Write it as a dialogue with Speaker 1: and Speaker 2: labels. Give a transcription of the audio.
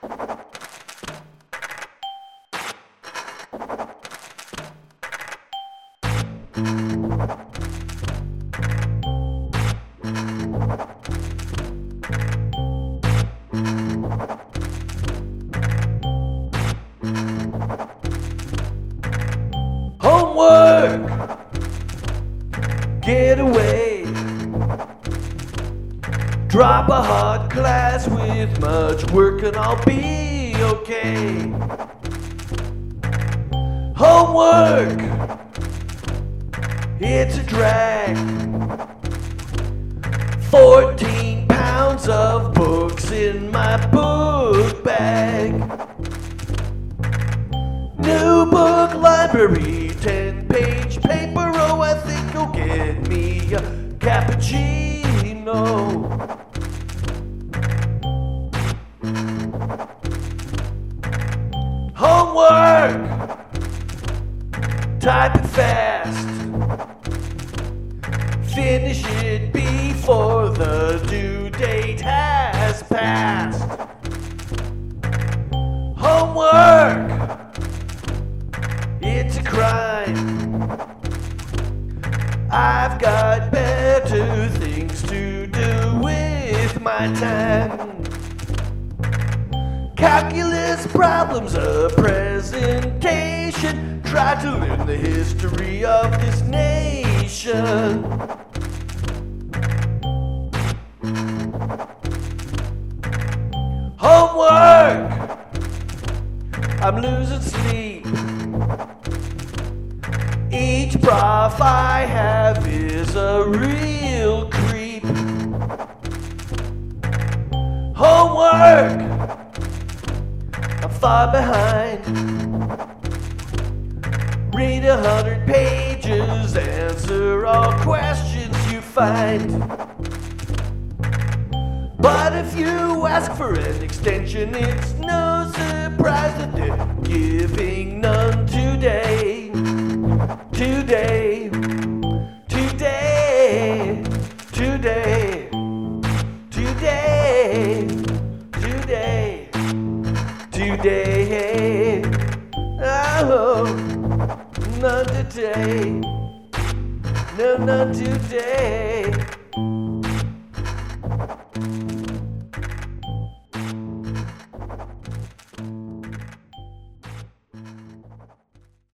Speaker 1: Homework, get away, drop a hard class with much work and I'll be okay. Homework, it's a drag, 14 pounds of books in my book bag. New book library, 10-page paper, oh I think I'll get me a cappuccino. Homework, type it fast, finish it before the due date has passed. Homework, it's a crime. I've got better things to do with my time. Calculus problems, a presentation. Try to learn the history of this nation. Homework, I'm losing sleep. Each prof I have is a real creep. Homework, I'm far behind. Read 100 pages, answer all questions you find. But if you ask for an extension, it's no surprise that they're giving none today. Today, today, today, today, today, today. Oh, not today. No, not today.